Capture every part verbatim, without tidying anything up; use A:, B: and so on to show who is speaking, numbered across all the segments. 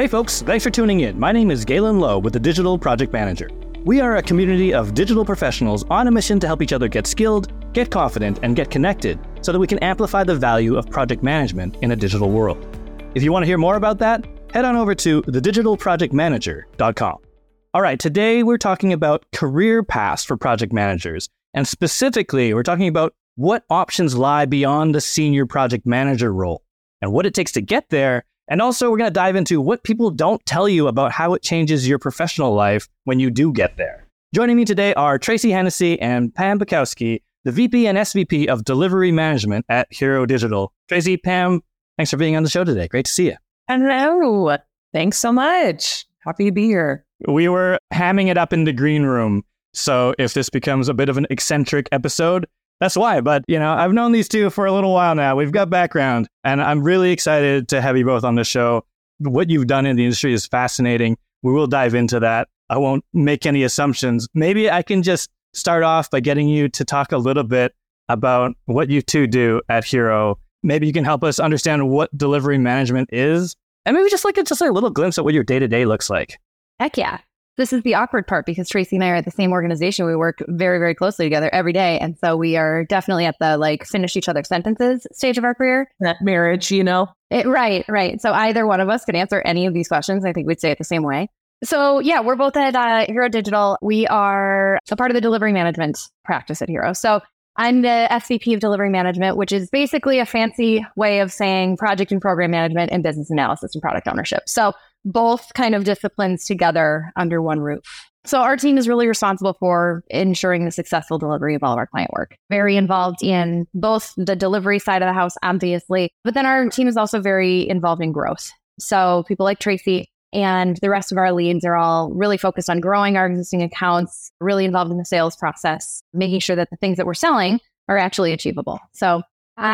A: Hey folks, thanks for tuning in. My name is Galen Lowe with the Digital Project Manager. We are a community of digital professionals on a mission to help each other get skilled, get confident, and get connected so that we can amplify the value of project management in a digital world. If you want to hear more about that, head on over to the digital project manager dot com. All right, today we're talking about career paths for project managers. And specifically, we're talking about what options lie beyond the senior project manager role and what it takes to get there. And also, we're going to dive into what people don't tell you about how it changes your professional life when you do get there. Joining me today are Tracy Hennessy and Pam Bukowski, the V P and S V P of Delivery Management at Hero Digital. Tracy, Pam, thanks for being on the show today. Great to see you.
B: Hello. Thanks so much. Happy to be here.
A: We were hamming it up in the green room. So if this becomes a bit of an eccentric episode, that's why. But, you know, I've known these two for a little while now. We've got background, and I'm really excited to have you both on the show. What you've done in the industry is fascinating. We will dive into that. I won't make any assumptions. Maybe I can just start off by getting you to talk a little bit about what you two do at Hero. Maybe you can help us understand what delivery management is, and maybe just like a, just like a little glimpse at what your day-to-day looks like.
C: Heck yeah. This is the awkward part because Tracy and I are at the same organization. We work very, very closely together every day. And so we are definitely at the like finish each other's sentences stage of our career.
B: That marriage, you know?
C: It, right, right. So either one of us could answer any of these questions. I think we'd say it the same way. So yeah, we're both at uh, Hero Digital. We are a part of the delivery management practice at Hero. So I'm the S V P of Delivery Management, which is basically a fancy way of saying project and program management and business analysis and product ownership. So both kind of disciplines together under one roof. So our team is really responsible for ensuring the successful delivery of all of our client work. Very involved in both the delivery side of the house, obviously, but then our team is also very involved in growth. So people like Tracy and the rest of our leads are all really focused on growing our existing accounts, really involved in the sales process, making sure that the things that we're selling are actually achievable. So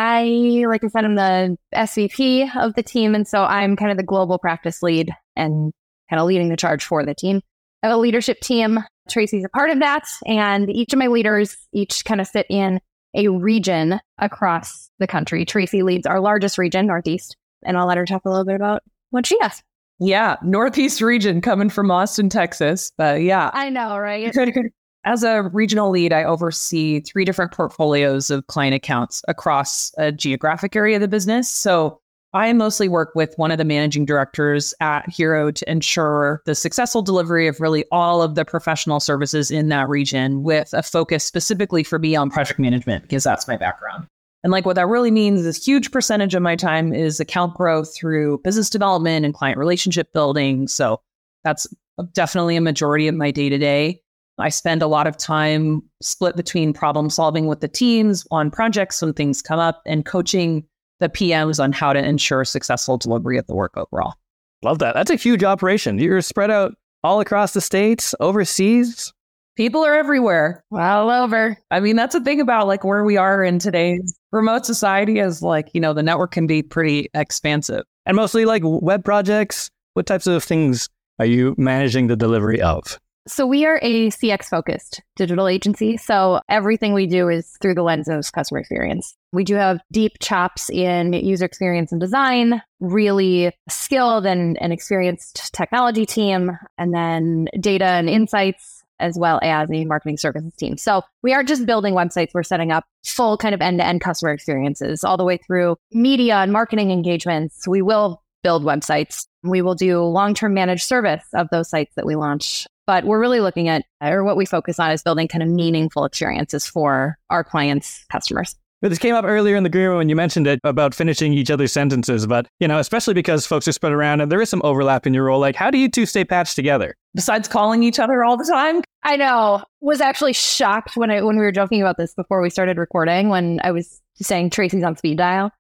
C: I, like I said, I'm the S V P of the team. And so I'm kind of the global practice lead and kind of leading the charge for the team. I have a leadership team. Tracy's a part of that. And each of my leaders each kind of sit in a region across the country. Tracy leads our largest region, Northeast. And I'll let her talk a little bit about what she does.
B: Yeah, Northeast region coming from Austin, Texas. But yeah.
C: I know, right?
B: As a regional lead, I oversee three different portfolios of client accounts across a geographic area of the business. So I mostly work with one of the managing directors at Hero to ensure the successful delivery of really all of the professional services in that region, with a focus specifically for me on project management, because that's my background. And like what that really means is a huge percentage of my time is account growth through business development and client relationship building. So that's definitely a majority of my day-to-day. I spend a lot of time split between problem solving with the teams on projects when things come up and coaching the P Ms on how to ensure successful delivery of the work overall.
A: Love that. That's a huge operation. You're spread out all across the states, overseas.
B: People are everywhere.
C: All over.
B: I mean, that's the thing about like where we are in today's remote society is like, you know, the network can be pretty expansive.
A: And mostly like web projects. What types of things are you managing the delivery of?
C: So we are a C X-focused digital agency. So everything we do is through the lens of customer experience. We do have deep chops in user experience and design, really skilled and, and experienced technology team, and then data and insights, as well as a marketing services team. So we aren't just building websites, we're setting up full kind of end-to-end customer experiences all the way through media and marketing engagements. We will build websites. We will do long-term managed service of those sites that we launch. But we're really looking at, or what we focus on is building kind of meaningful experiences for our clients' customers.
A: This came up earlier in the green room when you mentioned it about finishing each other's sentences. But, you know, especially because folks are spread around and there is some overlap in your role. Like, how do you two stay patched together?
B: Besides calling each other all the time?
C: I know. Was actually shocked when I when we were joking about this before we started recording, when I was saying Tracy's on speed dial.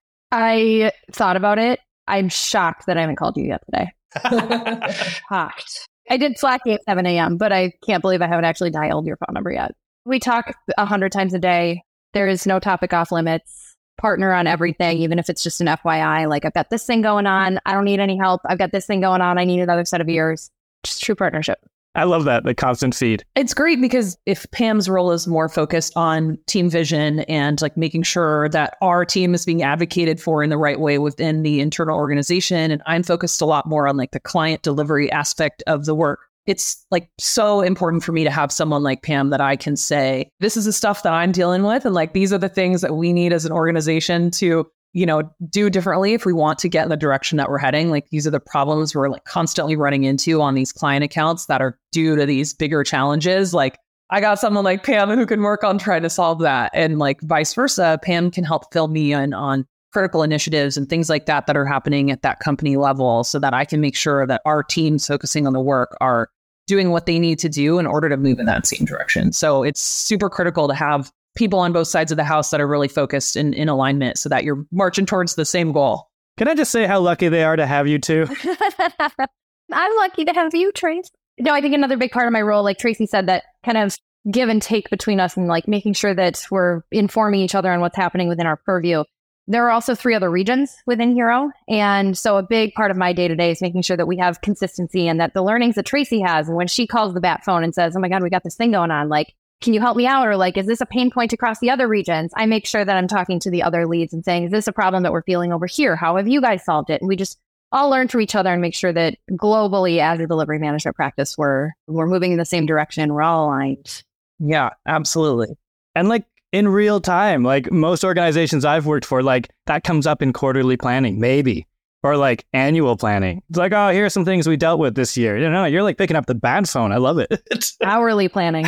C: I thought about it. I'm shocked that I haven't called you yet today. Shocked. I did Slack at seven a.m., but I can't believe I haven't actually dialed your phone number yet. We talk a hundred times a day. There is no topic off limits. Partner on everything, even if it's just an F Y I. Like, I've got this thing going on. I don't need any help. I've got this thing going on. I need another set of ears. Just true partnership.
A: I love that, the constant feed.
B: It's great because if Pam's role is more focused on team vision and like making sure that our team is being advocated for in the right way within the internal organization, and I'm focused a lot more on like the client delivery aspect of the work, it's like so important for me to have someone like Pam that I can say, this is the stuff that I'm dealing with. And like, these are the things that we need as an organization to, you know, do differently if we want to get in the direction that we're heading. Like, these are the problems we're like constantly running into on these client accounts that are due to these bigger challenges. Like, I got someone like Pam who can work on trying to solve that. And like vice versa, Pam can help fill me in on critical initiatives and things like that that are happening at that company level so that I can make sure that our teams focusing on the work are doing what they need to do in order to move in that same direction. So it's super critical to have people on both sides of the house that are really focused and in alignment so that you're marching towards the same goal.
A: Can I just say how lucky they are to have you two?
C: I'm lucky to have you, Trace. No, I think another big part of my role, like Tracy said, that kind of give and take between us and like making sure that we're informing each other on what's happening within our purview. There are also three other regions within Hero. And so a big part of my day-to-day is making sure that we have consistency and that the learnings that Tracy has, and when she calls the bat phone and says, oh my God, we got this thing going on, like, can you help me out? Or like, is this a pain point across the other regions? I make sure that I'm talking to the other leads and saying, is this a problem that we're feeling over here? How have you guys solved it? And we just all learn from each other and make sure that globally as a delivery management practice, we're, we're moving in the same direction. We're all aligned.
B: Yeah, absolutely.
A: And like, in real time, like most organizations I've worked for, like that comes up in quarterly planning, maybe, or like annual planning. It's like, oh, here are some things we dealt with this year. You know, you're like picking up the bat phone. I love it.
C: Hourly planning.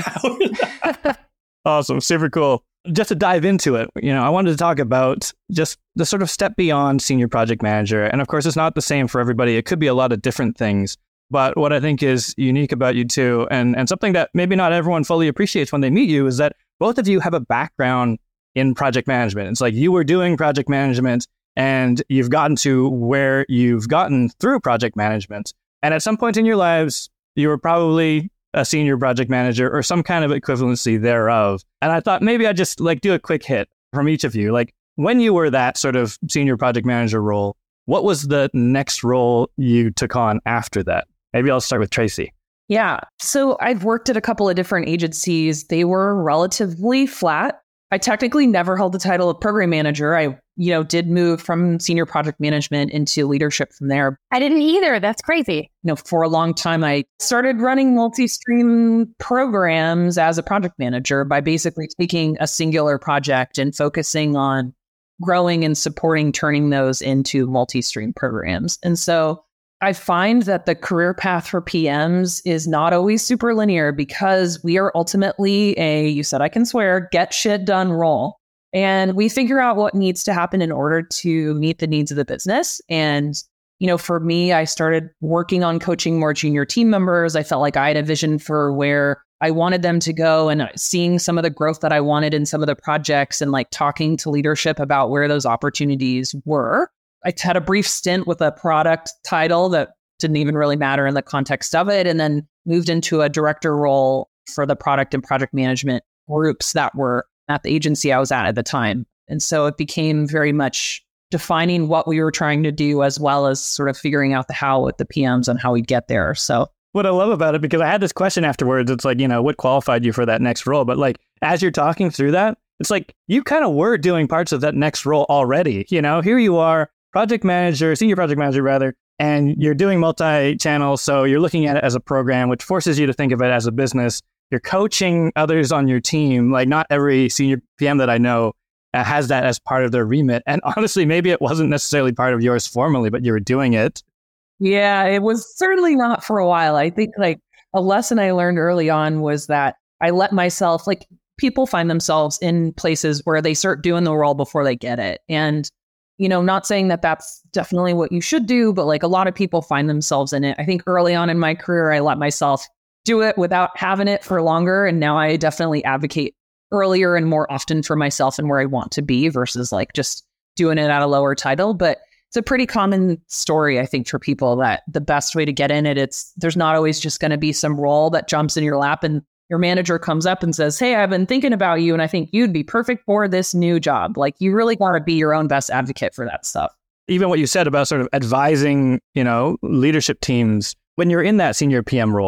A: Awesome. Super cool. Just to dive into it, you know, I wanted to talk about just the sort of step beyond senior project manager. And of course, it's not the same for everybody. It could be a lot of different things. But what I think is unique about you two, and, and something that maybe not everyone fully appreciates when they meet you, is that both of you have a background in project management. It's like you were doing project management and you've gotten to where you've gotten through project management. And at some point in your lives, you were probably a senior project manager or some kind of equivalency thereof. And I thought maybe I'd just like do a quick hit from each of you. Like when you were that sort of senior project manager role, what was the next role you took on after that? Maybe I'll start with Tracy.
B: Yeah. So I've worked at a couple of different agencies. They were relatively flat. I technically never held the title of program manager. I, you know, did move from senior project management into leadership from there.
C: I didn't either. That's crazy.
B: You know, for a long time, I started running multi-stream programs as a project manager by basically taking a singular project and focusing on growing and supporting, turning those into multi-stream programs. And so I find that the career path for P Ms is not always super linear because we are ultimately a, you said I can swear, get shit done role. And we figure out what needs to happen in order to meet the needs of the business. And, you know, for me, I started working on coaching more junior team members. I felt like I had a vision for where I wanted them to go and seeing some of the growth that I wanted in some of the projects and like talking to leadership about where those opportunities were. I had a brief stint with a product title that didn't even really matter in the context of it, and then moved into a director role for the product and project management groups that were at the agency I was at at the time. And so it became very much defining what we were trying to do as well as sort of figuring out the how with the P Ms and how we'd get there. So
A: what I love about it, because I had this question afterwards, it's like, you know, what qualified you for that next role? But like, as you're talking through that, it's like you kind of were doing parts of that next role already. You know, here you are, project manager, senior project manager rather, and you're doing multi-channel. So you're looking at it as a program, which forces you to think of it as a business. You're coaching others on your team. Like not every senior P M that I know uh, has that as part of their remit. And honestly, maybe it wasn't necessarily part of yours formally, but you were doing it.
B: Yeah, it was certainly not for a while. I think like a lesson I learned early on was that I let myself, like people find themselves in places where they start doing the role before they get it. And you know, not saying that that's definitely what you should do, but like a lot of people find themselves in it. I think early on in my career, I let myself do it without having it for longer. And now I definitely advocate earlier and more often for myself and where I want to be versus like just doing it at a lower title. But it's a pretty common story, I think, for people that the best way to get in it, it's there's not always just going to be some role that jumps in your lap and your manager comes up and says, hey, I've been thinking about you and I think you'd be perfect for this new job. Like you really want to be your own best advocate for that stuff.
A: Even what you said about sort of advising, you know, leadership teams, when you're in that senior P M role,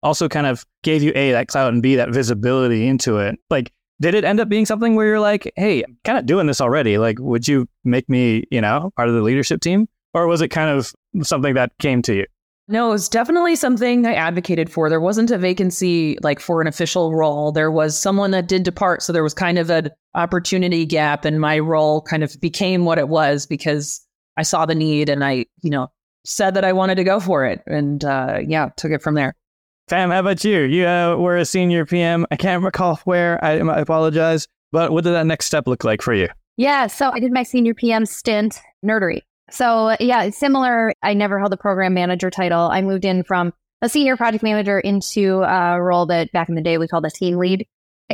A: also kind of gave you A, that clout, and B, that visibility into it. Like, did it end up being something where you're like, hey, I'm kind of doing this already. Like, would you make me, you know, part of the leadership team? Or was it kind of something that came to you?
B: No, it was definitely something I advocated for. There wasn't a vacancy like for an official role. There was someone that did depart. So there was kind of an opportunity gap, and my role kind of became what it was because I saw the need and I, you know, said that I wanted to go for it. And uh, yeah, took it from there.
A: Pam, how about you? You uh, were a senior P M. I can't recall where. I, I apologize. But what did that next step look like for you?
C: Yeah, so I did my senior P M stint, Nerdery. So yeah, it's similar. I never held a program manager title. I moved in from a senior project manager into a role that back in the day we called a team lead.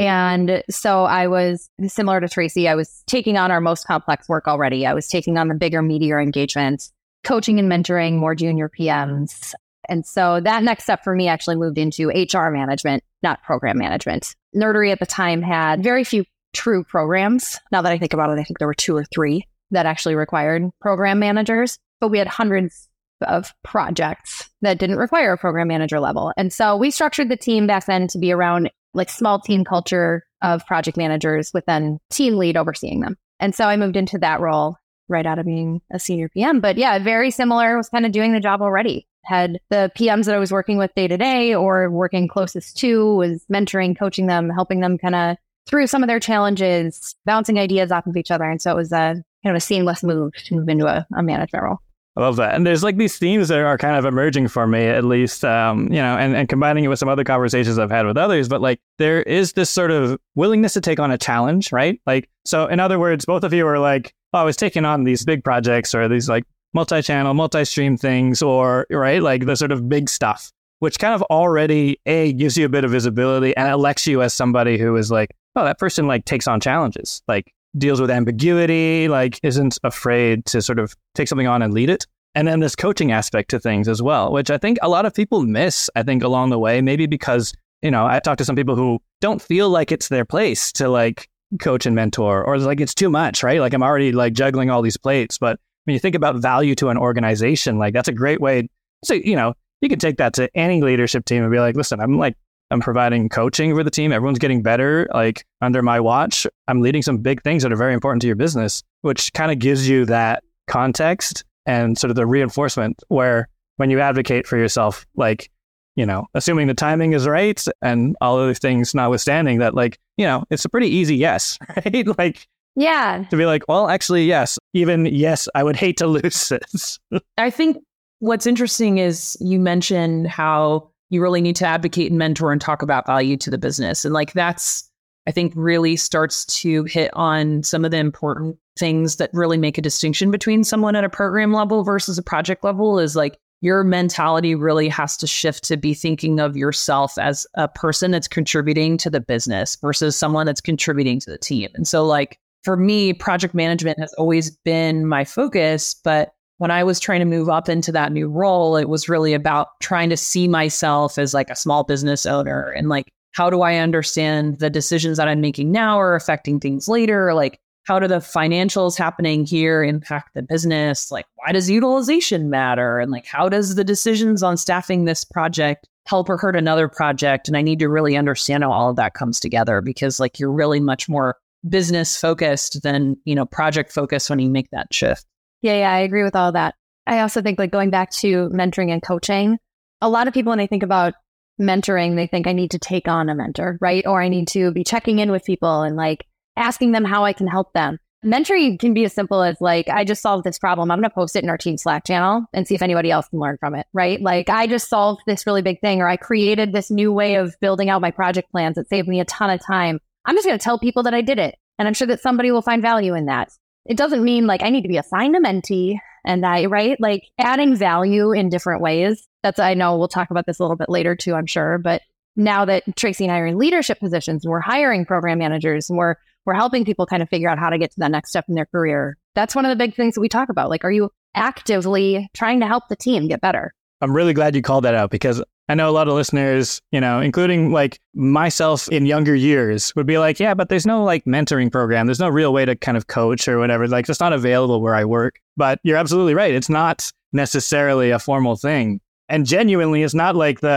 C: And so I was similar to Tracy. I was taking on our most complex work already. I was taking on the bigger, meatier engagements, coaching and mentoring more junior P Ms. And so that next step for me actually moved into H R management, not program management. Nerdery at the time had very few true programs. Now that I think about it, I think there were two or three that actually required program managers, but we had hundreds of projects that didn't require a program manager level. And so we structured the team back then to be around like small team culture of project managers with then team lead overseeing them. And so I moved into that role right out of being a senior P M. But yeah, very similar, was kind of doing the job already. Had the P Ms that I was working with day to day or working closest to, was mentoring, coaching them, helping them kind of through some of their challenges, bouncing ideas off of each other. And so it was a kind of a seamless move to move into a, a management role.
A: I love that. And there's like these themes that are kind of emerging for me, at least, um, you know, and, and combining it with some other conversations I've had with others. But like, there is this sort of willingness to take on a challenge, right? Like, so in other words, both of you are like, oh, I was taking on these big projects or these like multi-channel, multi-stream things, or, right, like the sort of big stuff, which kind of already, A, gives you a bit of visibility and elects you as somebody who is like, oh, that person like takes on challenges, like deals with ambiguity, like isn't afraid to sort of take something on and lead it. And then this coaching aspect to things as well, which I think a lot of people miss, I think, along the way, maybe because, you know, I talk to some people who don't feel like it's their place to like coach and mentor, or like it's too much, right? Like I'm already like juggling all these plates. But when you think about value to an organization, like that's a great way. So, you know, you can take that to any leadership team and be like, listen, I'm like, I'm providing coaching for the team. Everyone's getting better, like under my watch. I'm leading some big things that are very important to your business, which kind of gives you that context and sort of the reinforcement where when you advocate for yourself, like, you know, assuming the timing is right and all other things notwithstanding, that like, you know, it's a pretty easy yes, right? Like,
C: yeah,
A: to be like, well, actually, yes, even yes, I would hate to lose this.
B: I think what's interesting is you mentioned how you really need to advocate and mentor and talk about value to the business. And like, that's, I think, really starts to hit on some of the important things that really make a distinction between someone at a program level versus a project level. Is like, your mentality really has to shift to be thinking of yourself as a person that's contributing to the business versus someone that's contributing to the team. And so like, for me, project management has always been my focus, but when I was trying to move up into that new role, it was really about trying to see myself as like a small business owner and like, how do I understand the decisions that I'm making now are affecting things later? Like, how do the financials happening here impact the business? Like, why does utilization matter? And like, how does the decisions on staffing this project help or hurt another project? And I need to really understand how all of that comes together, because like, you're really much more business focused than, you know, project focused when you make that shift.
C: Yeah, yeah, I agree with all that. I also think like going back to mentoring and coaching, a lot of people, when they think about mentoring, they think I need to take on a mentor, right? Or I need to be checking in with people and like asking them how I can help them. Mentoring can be as simple as like, I just solved this problem. I'm going to post it in our team Slack channel and see if anybody else can learn from it, right? Like, I just solved this really big thing, or I created this new way of building out my project plans that saved me a ton of time. I'm just going to tell people that I did it. And I'm sure that somebody will find value in that. It doesn't mean like I need to be assigned a mentee and I, right? Like adding value in different ways. That's, I know we'll talk about this a little bit later too, I'm sure. But now that Tracy and I are in leadership positions and we're hiring program managers and we're, we're helping people kind of figure out how to get to that next step in their career. That's one of the big things that we talk about. Like, are you actively trying to help the team get better?
A: I'm really glad you called that out, because I know a lot of listeners, you know, including like myself in younger years, would be like, yeah, but there's no like mentoring program. There's no real way to kind of coach or whatever. Like, it's not available where I work. But you're absolutely right. It's not necessarily a formal thing. And genuinely, it's not like the,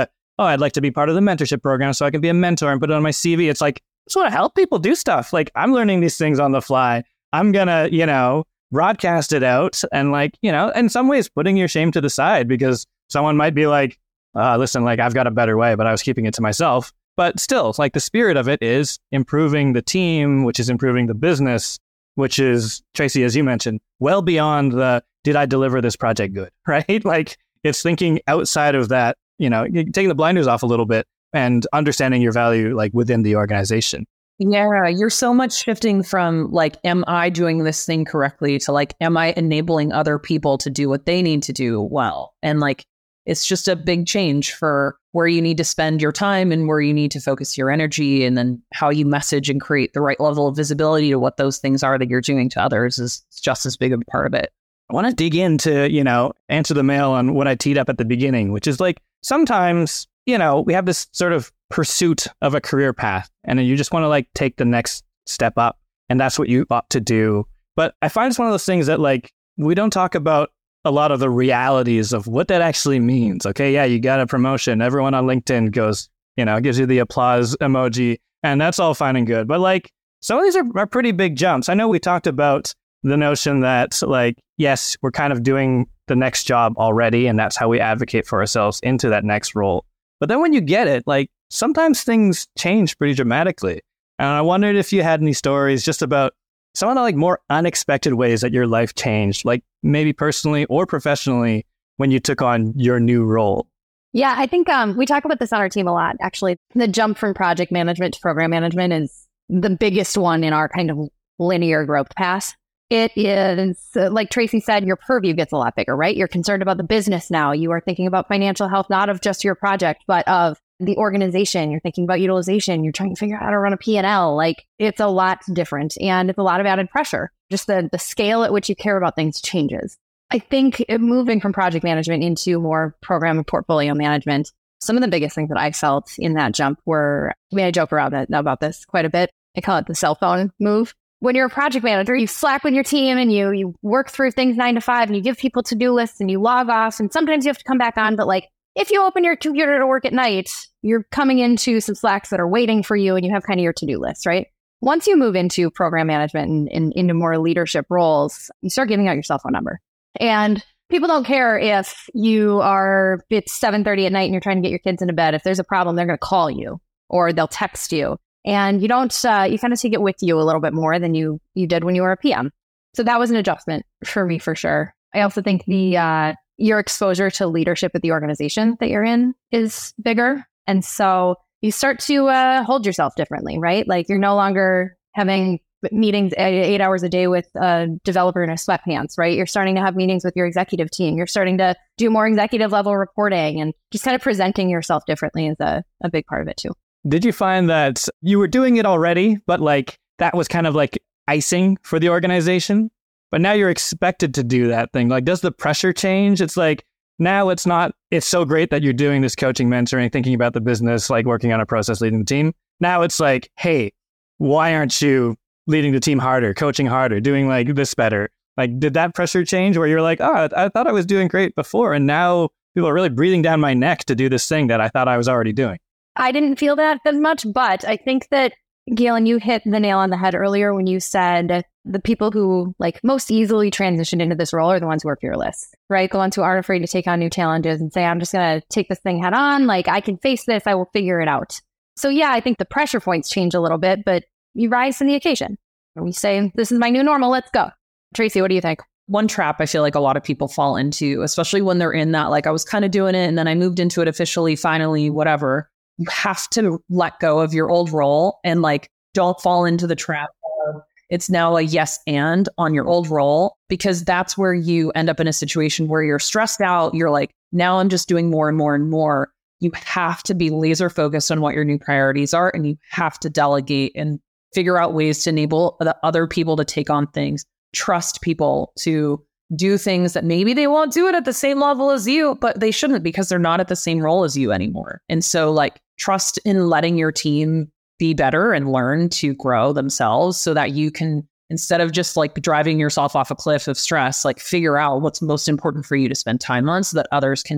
A: oh, I'd like to be part of the mentorship program so I can be a mentor and put it on my C V. It's like, I just want to help people do stuff. Like, I'm learning these things on the fly. I'm going to, you know, broadcast it out and like, you know, in some ways putting your shame to the side because someone might be like, uh, listen, like I've got a better way, but I was keeping it to myself. But still, like the spirit of it is improving the team, which is improving the business, which is, Tracy, as you mentioned, well beyond the, did I deliver this project good, right? Like it's thinking outside of that, you know, taking the blinders off a little bit and understanding your value like within the organization.
B: Yeah, you're so much shifting from like, am I doing this thing correctly to like, am I enabling other people to do what they need to do well? And like, it's just a big change for where you need to spend your time and where you need to focus your energy, and then how you message and create the right level of visibility to what those things are that you're doing to others is just as big of a part of it.
A: I want to dig into, you know, answer the mail on what I teed up at the beginning, which is like, sometimes, you know, we have this sort of pursuit of a career path and then you just want to like take the next step up and that's what you ought to do. But I find it's one of those things that like, we don't talk about a lot of the realities of what that actually means. Okay, yeah, you got a promotion. Everyone on LinkedIn goes, you know, gives you the applause emoji, and that's all fine and good. But like, some of these are, are pretty big jumps. I know we talked about the notion that like, yes, we're kind of doing the next job already, and that's how we advocate for ourselves into that next role. But then when you get it, like sometimes things change pretty dramatically. And I wondered if you had any stories just about some of the like more unexpected ways that your life changed, like maybe personally or professionally when you took on your new role.
C: Yeah, I think um, we talk about this on our team a lot. Actually, the jump from project management to program management is the biggest one in our kind of linear growth path. It is, uh, like Tracy said, your purview gets a lot bigger, right? You're concerned about the business now. You are thinking about financial health, not of just your project, but of the organization. You're thinking about utilization. You're trying to figure out how to run a P and L. Like it's a lot different and it's a lot of added pressure. Just the, the scale at which you care about things changes. I think moving from project management into more program and portfolio management, some of the biggest things that I felt in that jump were, we had a joke around it, about this quite a bit. I call it the cell phone move. When you're a project manager, you Slack with your team and you you work through things nine to five and you give people to-do lists and you log off and sometimes you have to come back on. But like, if you open your computer to work at night, you're coming into some Slacks that are waiting for you and you have kind of your to-do list, right? Once you move into program management and, and into more leadership roles, you start giving out your cell phone number. And people don't care if you are, it's seven thirty at night and you're trying to get your kids into bed. If there's a problem, they're going to call you or they'll text you. And you don't, uh, you kind of take it with you a little bit more than you you did when you were a P M. So that was an adjustment for me for sure. I also think the uh, your exposure to leadership at the organization that you're in is bigger. And so you start to uh, hold yourself differently, right? Like you're no longer having meetings eight hours a day with a developer in a sweatpants, right? You're starting to have meetings with your executive team. You're starting to do more executive level reporting and just kind of presenting yourself differently is a, a big part of it too.
A: Did you find that you were doing it already, but like that was kind of like icing for the organization? But now you're expected to do that thing. Like, does the pressure change? It's like, now it's not, it's so great that you're doing this coaching, mentoring, thinking about the business, like working on a process, leading the team. Now it's like, hey, why aren't you leading the team harder, coaching harder, doing like this better? Like, did that pressure change where you're like, oh, I thought I was doing great before. And now people are really breathing down my neck to do this thing that I thought I was already doing?
C: I didn't feel that as much, but I think that, Galen, you hit the nail on the head earlier when you said the people who like most easily transitioned into this role are the ones who are fearless, right? The ones who aren't afraid to take on new challenges and say, I'm just going to take this thing head on. Like I can face this. I will figure it out. So yeah, I think the pressure points change a little bit, but you rise to the occasion. We say, this is my new normal. Let's go. Tracy, what do you think?
B: One trap I feel like a lot of people fall into, especially when they're in that, like I was kind of doing it and then I moved into it officially, finally, whatever. You have to let go of your old role and like, don't fall into the trap of it's now a yes and on your old role, because that's where you end up in a situation where you're stressed out. You're like, now I'm just doing more and more and more. You have to be laser focused on what your new priorities are. And you have to delegate and figure out ways to enable the other people to take on things, trust people to do things that maybe they won't do it at the same level as you, but they shouldn't because they're not at the same role as you anymore. And so like trust in letting your team be better and learn to grow themselves so that you can, instead of just like driving yourself off a cliff of stress, like figure out what's most important for you to spend time on so that others can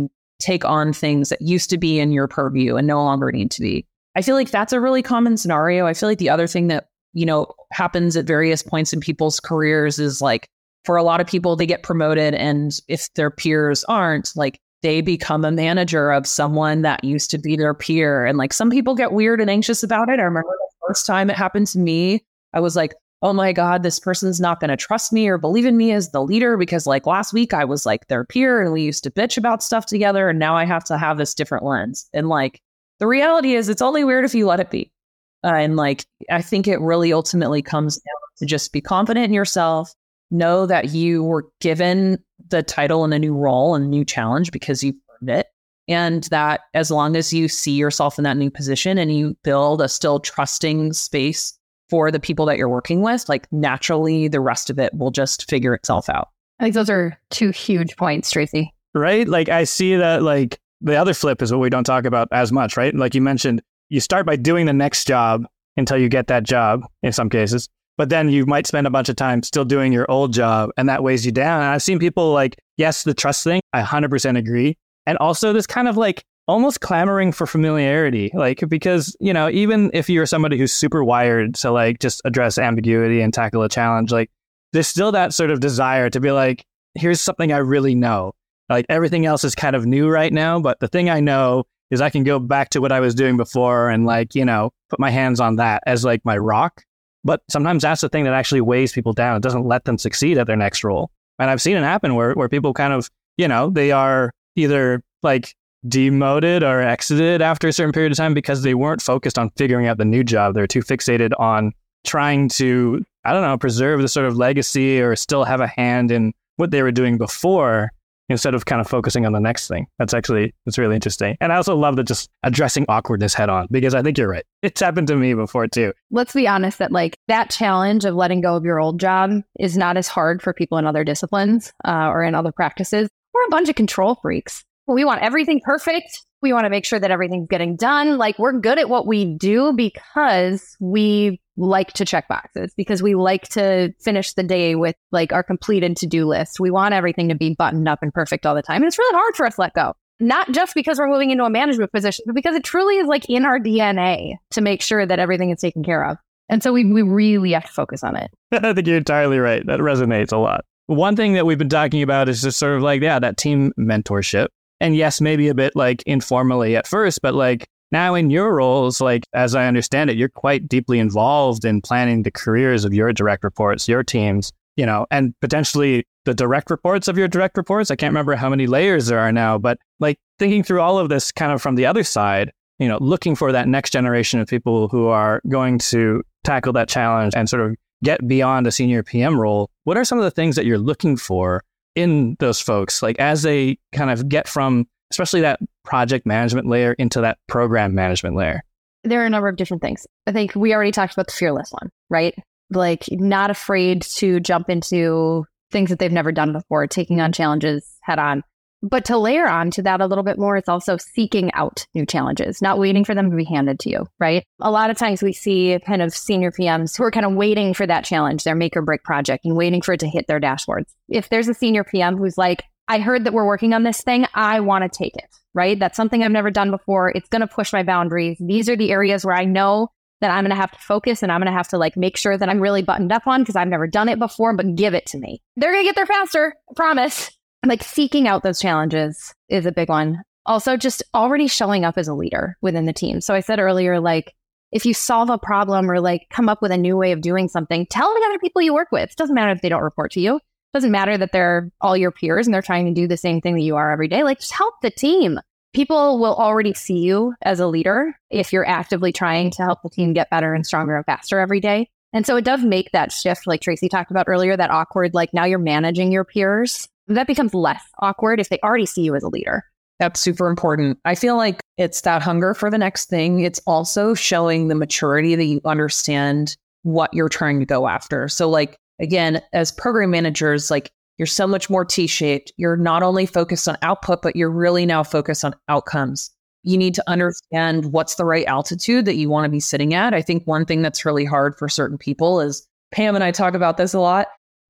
B: take on things that used to be in your purview and no longer need to be. I feel like that's a really common scenario. I feel like the other thing that, you know, happens at various points in people's careers is like, for a lot of people, they get promoted, and if their peers aren't, like they become a manager of someone that used to be their peer. And like some people get weird and anxious about it. I remember the first time it happened to me, I was like, oh my God, this person's not going to trust me or believe in me as the leader, because like last week I was like their peer and we used to bitch about stuff together. And now I have to have this different lens. And like the reality is it's only weird if you let it be. Uh, and like, I think it really ultimately comes down to just be confident in yourself. Know that you were given the title and a new role and a new challenge because you earned it. And that as long as you see yourself in that new position and you build a still trusting space for the people that you're working with, like naturally the rest of it will just figure itself out.
C: I think those are two huge points, Tracy.
A: Right? Like I see that like the other flip is what we don't talk about as much, right? Like you mentioned, you start by doing the next job until you get that job in some cases. But then you might spend a bunch of time still doing your old job, and that weighs you down. And I've seen people like, yes, the trust thing, I one hundred percent agree. And also this kind of like almost clamoring for familiarity, like, because, you know, even if you're somebody who's super wired to like just address ambiguity and tackle a challenge, like there's still that sort of desire to be like, here's something I really know. Like everything else is kind of new right now, but the thing I know is I can go back to what I was doing before and like, you know, put my hands on that as like my rock. But sometimes that's the thing that actually weighs people down. It doesn't let them succeed at their next role. And I've seen it happen where, where people kind of, you know, they are either like demoted or exited after a certain period of time because they weren't focused on figuring out the new job. They're too fixated on trying to, I don't know, preserve the sort of legacy or still have a hand in what they were doing before, instead of kind of focusing on the next thing. That's actually, it's really interesting. And I also love that just addressing awkwardness head on, because I think you're right. It's happened to me before too.
C: Let's be honest that like that challenge of letting go of your old job is not as hard for people in other disciplines uh, or in other practices. We're a bunch of control freaks. We want everything perfect. We want to make sure that everything's getting done. Like we're good at what we do because we like to check boxes, because we like to finish the day with like our completed to-do list. We want everything to be buttoned up and perfect all the time. And it's really hard for us to let go. Not just because we're moving into a management position, but because it truly is like in our D N A to make sure that everything is taken care of. And so we we really have to focus on it.
A: I think you're entirely right. That resonates a lot. One thing that we've been talking about is just sort of like, yeah, that team mentorship. And yes, maybe a bit like informally at first, but like now in your roles, like as I understand it, you're quite deeply involved in planning the careers of your direct reports, your teams, you know, and potentially the direct reports of your direct reports. I can't remember how many layers there are now, but like thinking through all of this kind of from the other side, you know, looking for that next generation of people who are going to tackle that challenge and sort of get beyond a senior P M role. What are some of the things that you're looking for in those folks, like as they kind of get from especially that project management layer into that program management layer?
C: There are a number of different things. I think we already talked about the fearless one, right? Like not afraid to jump into things that they've never done before, taking on challenges head on. But to layer on to that a little bit more, it's also seeking out new challenges, not waiting for them to be handed to you, right? A lot of times we see kind of senior P Ms who are kind of waiting for that challenge, their make or break project, and waiting for it to hit their dashboards. If there's a senior P M who's like, I heard that we're working on this thing, I want to take it, right? That's something I've never done before. It's going to push my boundaries. These are the areas where I know that I'm going to have to focus and I'm going to have to like make sure that I'm really buttoned up on because I've never done it before, but give it to me. They're going to get there faster, I promise. Like seeking out those challenges is a big one. Also, just already showing up as a leader within the team. So I said earlier, like if you solve a problem or like come up with a new way of doing something, tell the other people you work with. It doesn't matter if they don't report to you. It doesn't matter that they're all your peers and they're trying to do the same thing that you are every day. Like just help the team. People will already see you as a leader if you're actively trying to help the team get better and stronger and faster every day. And so it does make that shift, like Tracy talked about earlier, that awkward, like now you're managing your peers. That becomes less awkward if they already see you as a leader.
B: That's super important. I feel like it's that hunger for the next thing. It's also showing the maturity that you understand what you're trying to go after. So like, again, as program managers, like you're so much more T-shaped. You're not only focused on output, but you're really now focused on outcomes. You need to understand what's the right altitude that you want to be sitting at. I think one thing that's really hard for certain people is, Pam and I talk about this a lot,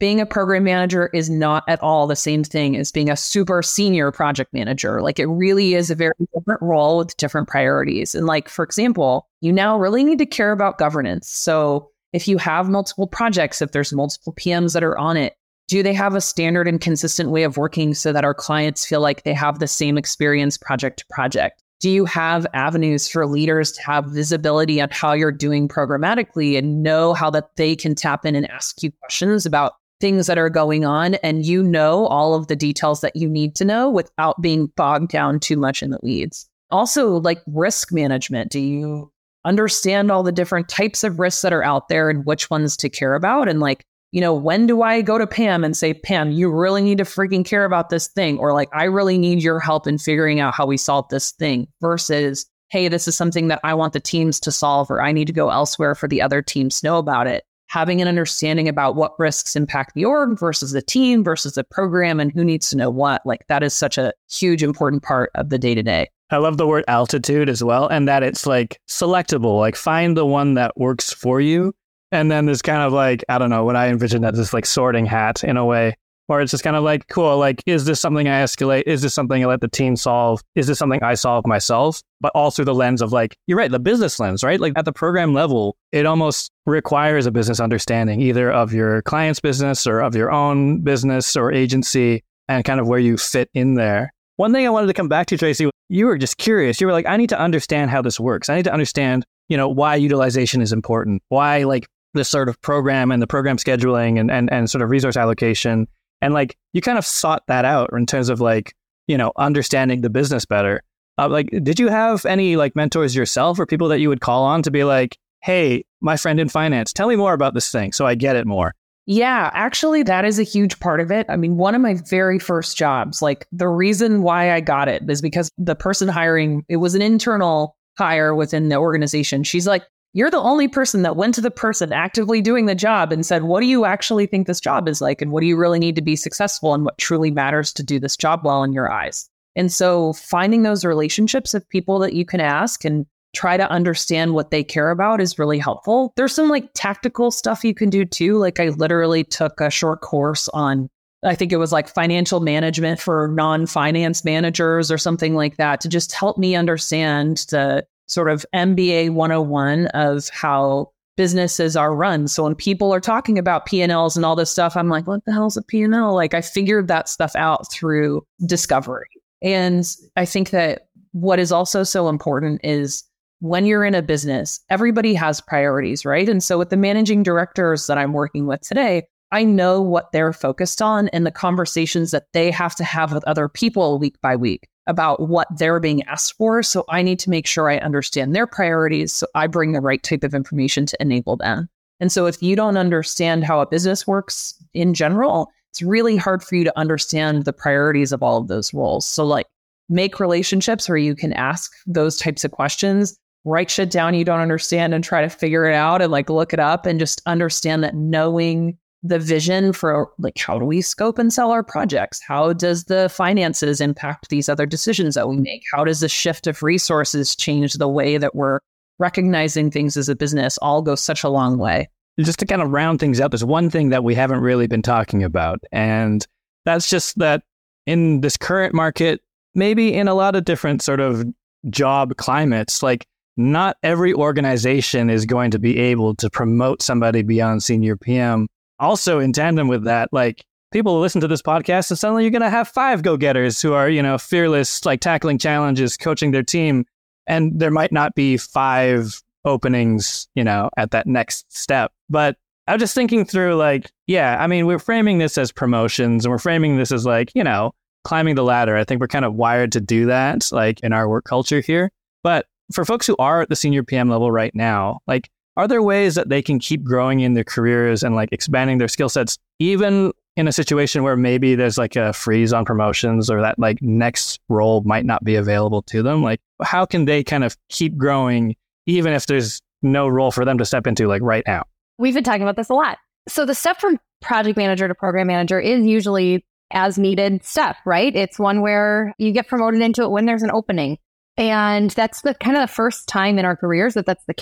B: being a program manager is not at all the same thing as being a super senior project manager. Like it really is a very different role with different priorities. And like, for example, you now really need to care about governance. So if you have multiple projects, if there's multiple P Ms that are on it, do they have a standard and consistent way of working so that our clients feel like they have the same experience project to project? Do you have avenues for leaders to have visibility on how you're doing programmatically and know how that they can tap in and ask you questions about things that are going on, and you know all of the details that you need to know without being bogged down too much in the weeds? Also, like risk management. Do you understand all the different types of risks that are out there and which ones to care about? And like, you know, when do I go to Pam and say, Pam, you really need to freaking care about this thing? Or like, I really need your help in figuring out how we solve this thing, versus, hey, this is something that I want the teams to solve, or I need to go elsewhere for the other teams to know about it. Having an understanding about what risks impact the org versus the team versus the program and who needs to know what, like that is such a huge, important part of the day-to-day.
A: I love the word altitude as well, and that it's like selectable, like find the one that works for you. And then there's kind of like, I don't know, what I envision as this like sorting hat in a way, where it's just kind of like, cool, like, is this something I escalate? Is this something I let the team solve? Is this something I solve myself? But all through the lens of like, you're right, the business lens, right? Like at the program level, it almost requires a business understanding, either of your client's business or of your own business or agency, and kind of where you fit in there. One thing I wanted to come back to, Tracy, you were just curious. You were like, I need to understand how this works. I need to understand, you know, why utilization is important, why like this sort of program and the program scheduling and, and, and sort of resource allocation. And like, you kind of sought that out in terms of like, you know, understanding the business better. Uh, like, did you have any like mentors yourself or people that you would call on to be like, hey, my friend in finance, tell me more about this thing so I get it more?
B: Yeah, actually, that is a huge part of it. I mean, one of my very first jobs, like the reason why I got it is because the person hiring, it was an internal hire within the organization. She's like, you're the only person that went to the person actively doing the job and said, what do you actually think this job is like? And what do you really need to be successful, and what truly matters to do this job well in your eyes? And so finding those relationships of people that you can ask and try to understand what they care about is really helpful. There's some like tactical stuff you can do too. Like I literally took a short course on, I think it was like financial management for non-finance managers or something like that, to just help me understand the sort of M B A one oh one of how businesses are run. So when people are talking about P and Ls and all this stuff, I'm like, what the hell's a P and L? Like I figured that stuff out through discovery. And I think that what is also so important is when you're in a business, everybody has priorities, right? And so with the managing directors that I'm working with today, I know what they're focused on and the conversations that they have to have with other people week by week about what they're being asked for. So I need to make sure I understand their priorities, so I bring the right type of information to enable them. And so if you don't understand how a business works in general, it's really hard for you to understand the priorities of all of those roles. So like make relationships where you can ask those types of questions, write shit down you don't understand and try to figure it out and like look it up, and just understand that knowing the vision for like, how do we scope and sell our projects? How does the finances impact these other decisions that we make? How does the shift of resources change the way that we're recognizing things as a business? All goes such a long way.
A: Just to kind of round things out, there's one thing that we haven't really been talking about, and that's just that in this current market, maybe in a lot of different sort of job climates, like not every organization is going to be able to promote somebody beyond senior P M. Also, in tandem with that, like people listen to this podcast and suddenly you're going to have five go-getters who are, you know, fearless, like tackling challenges, coaching their team. And there might not be five openings, you know, at that next step. But I'm just thinking through like, yeah, I mean, we're framing this as promotions and we're framing this as like, you know, climbing the ladder. I think we're kind of wired to do that, like in our work culture here. But for folks who are at the senior P M level right now, like, are there ways that they can keep growing in their careers and like expanding their skill sets, even in a situation where maybe there's like a freeze on promotions or that like next role might not be available to them? Like, how can they kind of keep growing even if there's no role for them to step into like right now?
C: We've been talking about this a lot. So the step from project manager to program manager is usually as needed step, right? It's one where you get promoted into it when there's an opening. And that's the kind of the first time in our careers that that's the case.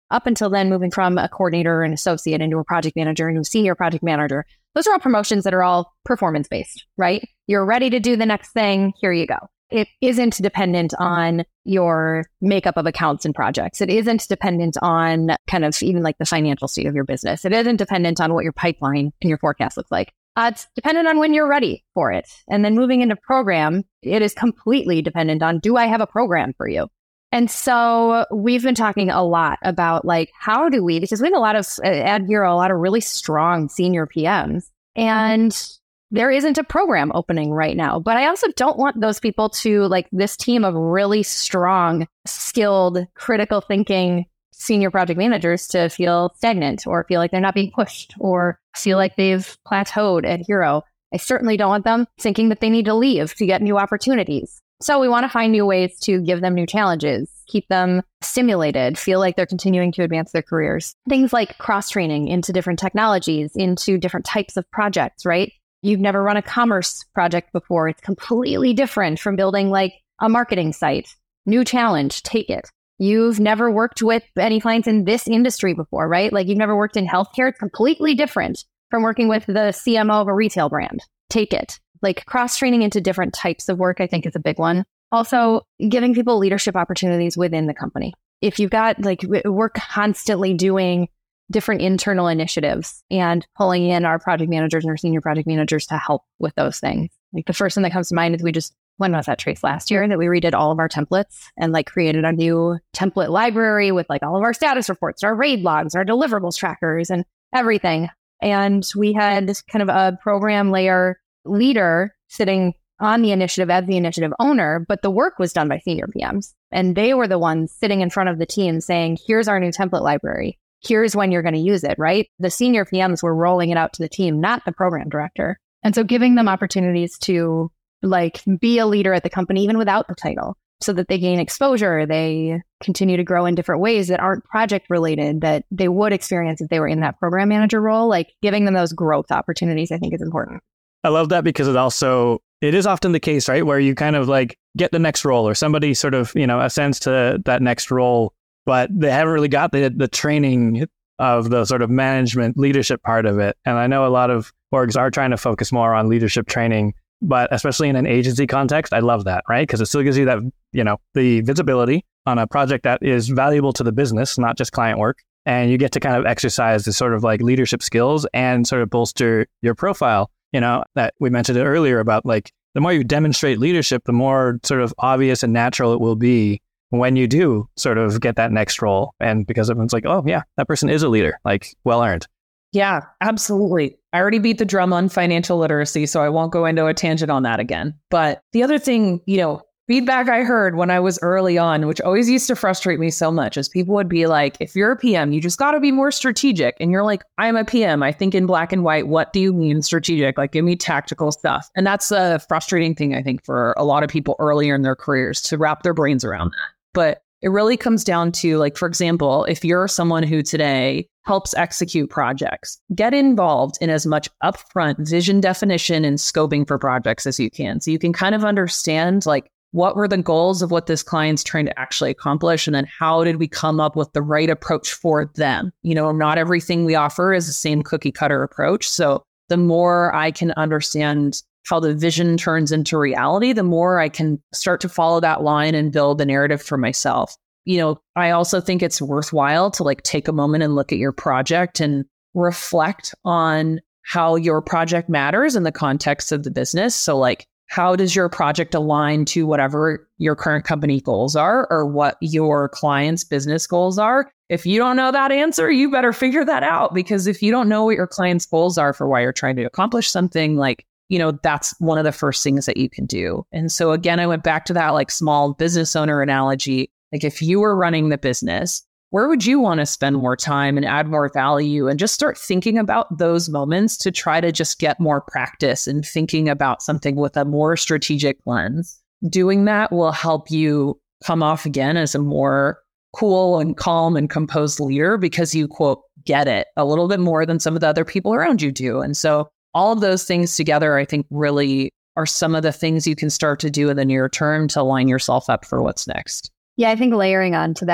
C: up until then, moving from a coordinator and associate into a project manager into a senior project manager. Those are all promotions that are all performance-based, right? You're ready to do the next thing. Here you go. It isn't dependent on your makeup of accounts and projects. It isn't dependent on kind of even like the financial state of your business. It isn't dependent on what your pipeline and your forecast looks like. Uh, it's dependent on when you're ready for it. And then moving into program, it is completely dependent on, do I have a program for you? And so we've been talking a lot about like, how do we, because we have a lot of, at Hero, a lot of really strong senior P Ms, and there isn't a program opening right now. But I also don't want those people to, like, this team of really strong, skilled, critical thinking senior project managers to feel stagnant or feel like they're not being pushed or feel like they've plateaued at Hero. I certainly don't want them thinking that they need to leave to get new opportunities. So we want to find new ways to give them new challenges, keep them stimulated, feel like they're continuing to advance their careers. Things like cross-training into different technologies, into different types of projects, right? You've never run a commerce project before. It's completely different from building like a marketing site. New challenge, take it. You've never worked with any clients in this industry before, right? Like you've never worked in healthcare. It's completely different from working with the C M O of a retail brand. Take it. Like cross-training into different types of work, I think is a big one. Also, giving people leadership opportunities within the company. If you've got, like, we're constantly doing different internal initiatives and pulling in our project managers and our senior project managers to help with those things. Like the first thing that comes to mind is we just, when was that, Trace, last year that we redid all of our templates and like created a new template library with like all of our status reports, our RAID logs, our deliverables trackers and everything. And we had kind of a program layer leader sitting on the initiative as the initiative owner, but the work was done by senior P Ms. And they were the ones sitting in front of the team saying, here's our new template library. Here's when you're going to use it, right? The senior P Ms were rolling it out to the team, not the program director. And so giving them opportunities to like be a leader at the company, even without the title, so that they gain exposure, they continue to grow in different ways that aren't project related, that they would experience if they were in that program manager role. Like giving them those growth opportunities, I think is important.
A: I love that because it also, it is often the case, right? Where you kind of like get the next role or somebody sort of, you know, ascends to that next role, but they haven't really got the the training of the sort of management leadership part of it. And I know a lot of orgs are trying to focus more on leadership training, but especially in an agency context, I love that, right? Because it still gives you that, you know, the visibility on a project that is valuable to the business, not just client work. And you get to kind of exercise the sort of like leadership skills and sort of bolster your profile. You know, that we mentioned it earlier about like the more you demonstrate leadership, the more sort of obvious and natural it will be when you do sort of get that next role. And because everyone's like, oh yeah, that person is a leader, like well earned.
B: Yeah, absolutely. I already beat the drum on financial literacy, so I won't go into a tangent on that again. But the other thing, you know, feedback I heard when I was early on, which always used to frustrate me so much, is people would be like, if you're a P M, you just got to be more strategic. And you're like, I'm a P M. I think in black and white. What do you mean strategic? Like, give me tactical stuff. And that's a frustrating thing, I think, for a lot of people earlier in their careers to wrap their brains around that. But it really comes down to, like, for example, if you're someone who today helps execute projects, get involved in as much upfront vision definition and scoping for projects as you can. So you can kind of understand, like, what were the goals of what this client's trying to actually accomplish? And then how did we come up with the right approach for them? You know, not everything we offer is the same cookie cutter approach. So the more I can understand how the vision turns into reality, the more I can start to follow that line and build the narrative for myself. You know, I also think it's worthwhile to like take a moment and look at your project and reflect on how your project matters in the context of the business. So like, how does your project align to whatever your current company goals are or what your client's business goals are? If you don't know that answer, you better figure that out, because if you don't know what your client's goals are for why you're trying to accomplish something, like, you know, that's one of the first things that you can do. And so again, I went back to that like small business owner analogy. Like if you were running the business, where would you want to spend more time and add more value, and just start thinking about those moments to try to just get more practice in thinking about something with a more strategic lens. Doing that will help you come off again as a more cool and calm and composed leader, because you, quote, get it a little bit more than some of the other people around you do. And so all of those things together, I think, really are some of the things you can start to do in the near term to line yourself up for what's next.
C: Yeah, I think layering on to that,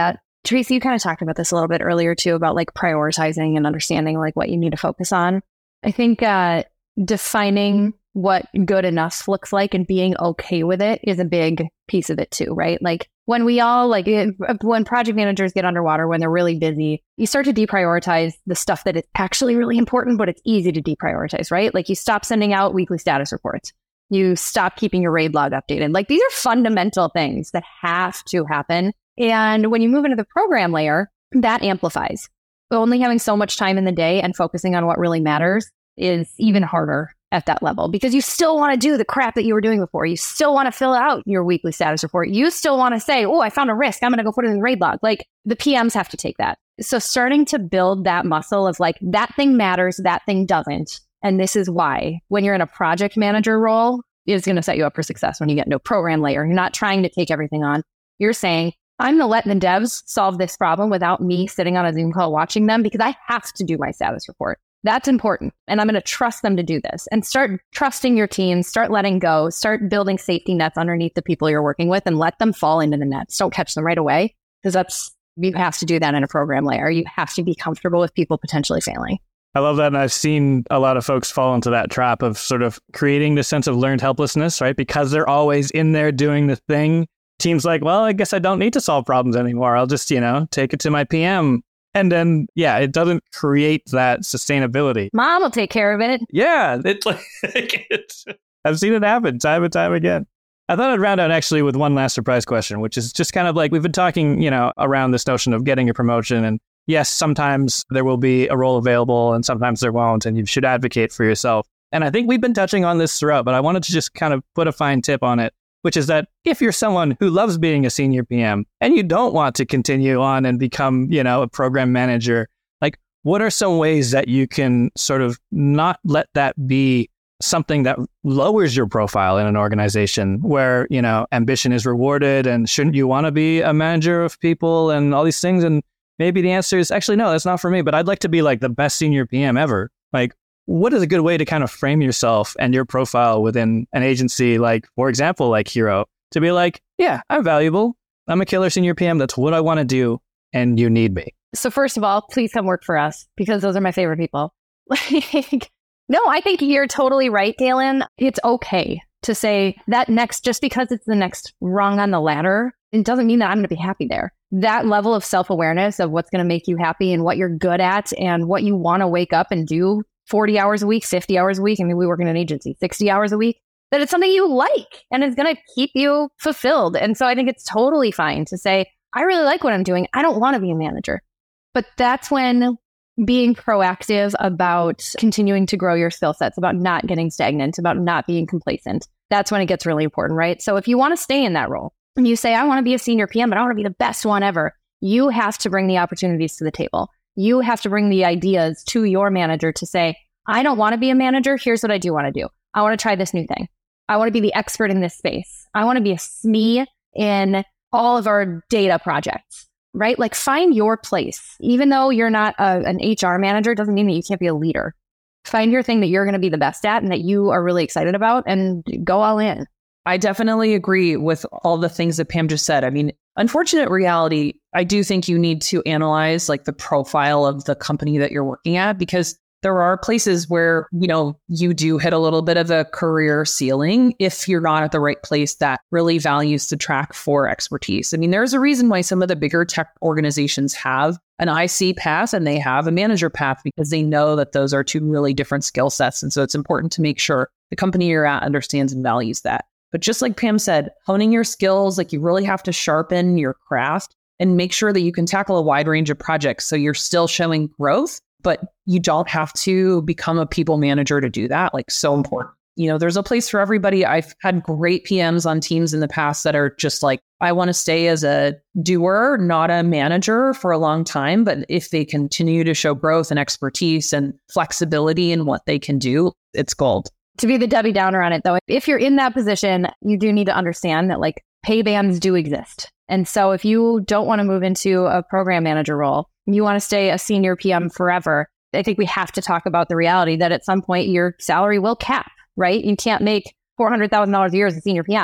C: Tracy, you kind of talked about this a little bit earlier too, about like prioritizing and understanding like what you need to focus on. I think uh, defining what good enough looks like and being okay with it is a big piece of it too, right? Like when we all like, it, when project managers get underwater, when they're really busy, you start to deprioritize the stuff that is actually really important, but it's easy to deprioritize, right? Like you stop sending out weekly status reports. You stop keeping your RAID log updated. Like these are fundamental things that have to happen. And when you move into the program layer, that amplifies. Only having so much time in the day and focusing on what really matters is even harder at that level, because you still want to do the crap that you were doing before. You still want to fill out your weekly status report. You still want to say, oh, I found a risk. I'm going to go put it in the RAID log. Like the P Ms have to take that. So starting to build that muscle of like, that thing matters, that thing doesn't. And this is why when you're in a project manager role, is going to set you up for success when you get into a program layer. You're not trying to take everything on. You're saying, I'm going to let the devs solve this problem without me sitting on a Zoom call watching them because I have to do my status report. That's important. And I'm going to trust them to do this and start trusting your team, start letting go, start building safety nets underneath the people you're working with and let them fall into the nets. Don't catch them right away, because that's, you have to do that in a program layer. You have to be comfortable with people potentially failing.
A: I love that. And I've seen a lot of folks fall into that trap of sort of creating this sense of learned helplessness, right? Because they're always in there doing the thing. Team's like, well, I guess I don't need to solve problems anymore. I'll just, you know, take it to my P M. And then, yeah, it doesn't create that sustainability.
C: Mom will take care of it.
A: Yeah. It's like, it's, I've seen it happen time and time again. I thought I'd round out actually with one last surprise question, which is just kind of like, we've been talking, you know, around this notion of getting a promotion. And yes, sometimes there will be a role available and sometimes there won't, and you should advocate for yourself. And I think we've been touching on this throughout, but I wanted to just kind of put a fine tip on it, which is that if you're someone who loves being a senior P M and you don't want to continue on and become, you know, a program manager, like what are some ways that you can sort of not let that be something that lowers your profile in an organization where, you know, ambition is rewarded, and shouldn't you want to be a manager of people and all these things? And maybe the answer is actually, no, that's not for me, but I'd like to be like the best senior P M ever. Like, what is a good way to kind of frame yourself and your profile within an agency, like, for example, like Hero, to be like, yeah, I'm valuable. I'm a killer senior P M. That's what I want to do. And you need me.
C: So first of all, please come work for us, because those are my favorite people. Like, no, I think you're totally right, Galen. It's okay to say that next, just because it's the next rung on the ladder, it doesn't mean that I'm going to be happy there. That level of self-awareness of what's going to make you happy and what you're good at and what you want to wake up and do forty hours a week, fifty hours a week. I mean, we work in an agency, sixty hours a week, that it's something you like and it's going to keep you fulfilled. And so I think it's totally fine to say, I really like what I'm doing. I don't want to be a manager. But that's when being proactive about continuing to grow your skill sets, about not getting stagnant, about not being complacent, that's when it gets really important, right? So if you want to stay in that role and you say, I want to be a senior P M, but I want to be the best one ever, you have to bring the opportunities to the table. You have to bring the ideas to your manager to say, I don't want to be a manager. Here's what I do want to do. I want to try this new thing. I want to be the expert in this space. I want to be a S M E in all of our data projects, right? Like find your place. Even though you're not a, an H R manager, doesn't mean that you can't be a leader. Find your thing that you're going to be the best at and that you are really excited about, and go all in.
B: I definitely agree with all the things that Pam just said. I mean, unfortunate reality, I do think you need to analyze like the profile of the company that you're working at, because there are places where, you know, you do hit a little bit of a career ceiling if you're not at the right place that really values the track for expertise. I mean, there's a reason why some of the bigger tech organizations have an I C path and they have a manager path, because they know that those are two really different skill sets. And so it's important to make sure the company you're at understands and values that. But just like Pam said, honing your skills, like you really have to sharpen your craft and make sure that you can tackle a wide range of projects. So you're still showing growth, but you don't have to become a people manager to do that. Like, so important. You know, there's a place for everybody. I've had great P Ms on teams in the past that are just like, I want to stay as a doer, not a manager for a long time. But if they continue to show growth and expertise and flexibility in what they can do, it's gold.
C: To be the Debbie Downer on it, though, if you're in that position, you do need to understand that like pay bands do exist. And so if you don't want to move into a program manager role, you want to stay a senior P M forever, I think we have to talk about the reality that at some point your salary will cap, right? You can't make four hundred thousand dollars a year as a senior P M.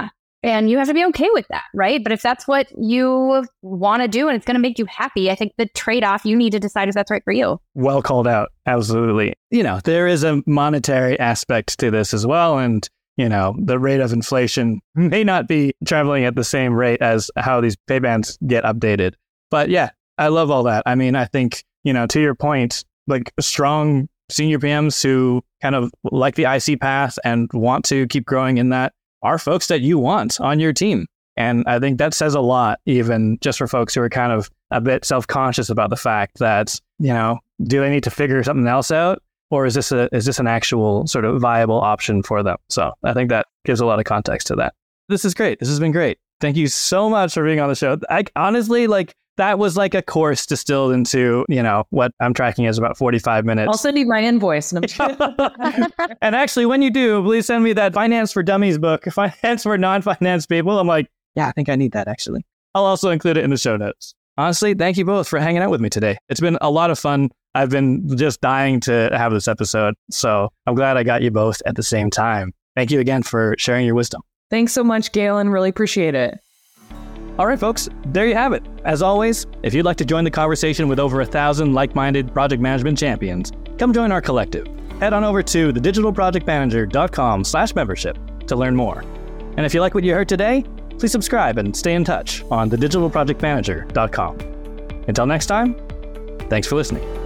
C: And you have to be okay with that, right? But if that's what you want to do and it's going to make you happy, I think the trade-off, you need to decide if that's right for you.
A: Well called out. Absolutely. You know, there is a monetary aspect to this as well. And, you know, the rate of inflation may not be traveling at the same rate as how these pay bands get updated. But yeah, I love all that. I mean, I think, you know, to your point, like strong senior P Ms who kind of like the I C path and want to keep growing in that are folks that you want on your team. And I think that says a lot, even just for folks who are kind of a bit self-conscious about the fact that, you know, do they need to figure something else out? Or is this a is this an actual sort of viable option for them? So I think that gives a lot of context to that. This is great. This has been great. Thank you so much for being on the show. I honestly, like, that was like a course distilled into, you know, what I'm tracking as about forty-five minutes.
B: I'll send you my invoice. And,
A: and actually, when you do, please send me that Finance for Dummies book, Finance for Non-Finance People. I'm like, yeah, I think I need that, actually. I'll also include it in the show notes. Honestly, thank you both for hanging out with me today. It's been a lot of fun. I've been just dying to have this episode. So I'm glad I got you both at the same time. Thank you again for sharing your wisdom.
B: Thanks so much, Galen. Really appreciate it.
A: All right, folks, there you have it. As always, if you'd like to join the conversation with over a thousand like-minded project management champions, come join our collective. Head on over to thedigitalprojectmanager.com slash membership to learn more. And if you like what you heard today, please subscribe and stay in touch on the digital project manager dot com. Until next time, thanks for listening.